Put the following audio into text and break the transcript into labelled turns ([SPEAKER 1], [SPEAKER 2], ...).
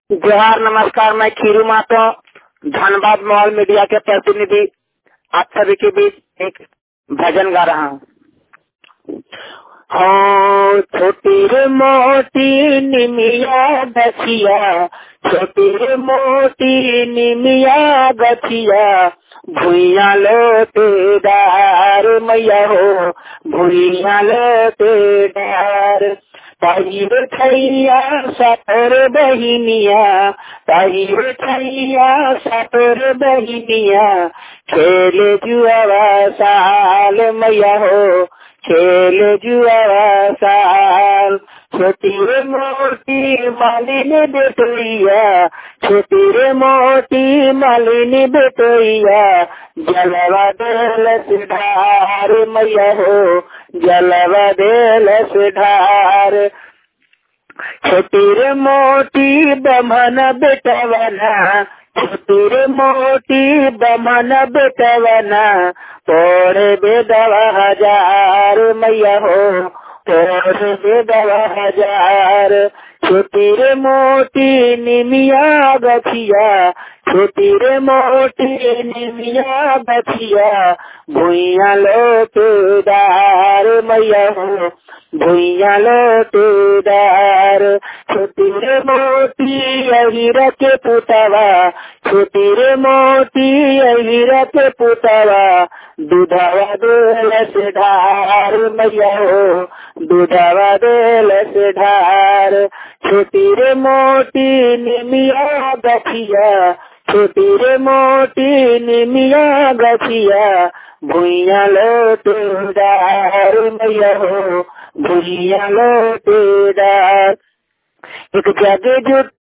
[SPEAKER 1] जोहार नमस्कार। मैं खीरू मातो धनबाद मॉल मीडिया के प्रतिनिधि आप सभी के बीच एक भजन गा रहा हूँ। हो छोटी रे मोटी निमिया गछिया, छोटी रे मोटी निमिया गछिया, भुइया लोटेदार मैया हो, भुइया लोटेदार। ताहिर छैया सतर बहिनिया, ताहिर छैया सतर बहिनिया, खेले जुआवा साल मैया हो, खेले जुआवा साल। छोटी रे मोटी मालिनी बेटैया, छोटी रे मोटी मालिनी बेटैया, जलवा देल से ढार मैया हो, जलवा देल से ढार। छोटी रे मोटी बमन बेटवना, छोटी रे मोटी बमन बेटवना, तोड़े बेदवा हजार मैया हो, तोड़े बेदवा हजार। छोटी रे मोटी निमिया गछिया, छोटी रे मोटी निमिया गछिया, भुइया लोटेदार मैया हो, भुइया लोटेदार। छोटी रे मोटी अहिरा के पुतवा, छोटी रे मोटी अहिरा के पुतवा, दूधवा देल से ढार मैया हो, दूधवा देल से ढार। छोटी रे मोटी निमिया गछिया, छोटी रे मोटी निमिया गछिया, भुइया लोटेदार मैया हो, भुइया लोटेदार। एक जग जुट